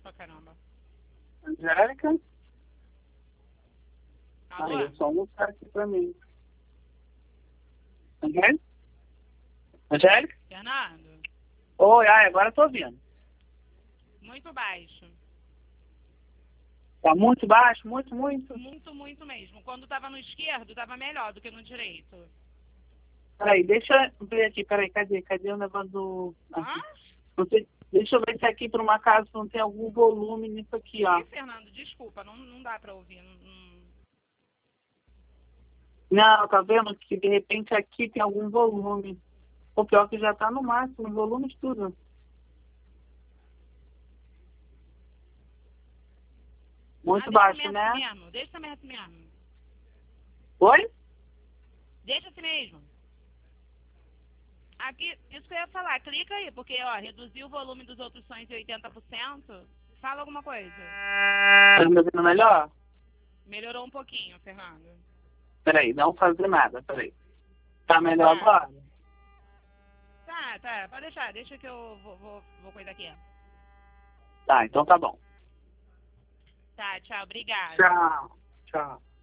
pra caramba. Angélica? Alô? Aí, é só mostrar aqui pra mim. Angélica? Angélica? Fernando? Oi, agora eu tô ouvindo. Muito baixo. Tá muito baixo? Muito, muito? Muito mesmo. Quando tava no esquerdo, tava melhor do que no direito. Peraí, deixa eu ver aqui, peraí, cadê o negócio do... Hã? Não sei, deixa eu ver se aqui, por uma acaso, não tem algum volume nisso aqui, ó. Ih, Fernando, desculpa, não dá pra ouvir. Não, tá vendo que de repente aqui tem algum volume. O pior que já tá no máximo, o volume de tudo. Muito deixa baixo, também né? assim mesmo. Deixa também assim mesmo. Oi? Deixa assim mesmo. Aqui, isso que eu ia falar, clica aí, porque, ó, reduzir o volume dos outros sons em 80%, fala alguma coisa. Tá me ouvindo melhor? Melhorou um pouquinho, Fernando. Peraí, não fazer nada, peraí. Tá melhor Tá. agora? Tá, pode deixar, deixa que eu vou cuidar aqui. Tá, então tá bom. Tá, tchau, obrigada. Tchau. Tchau.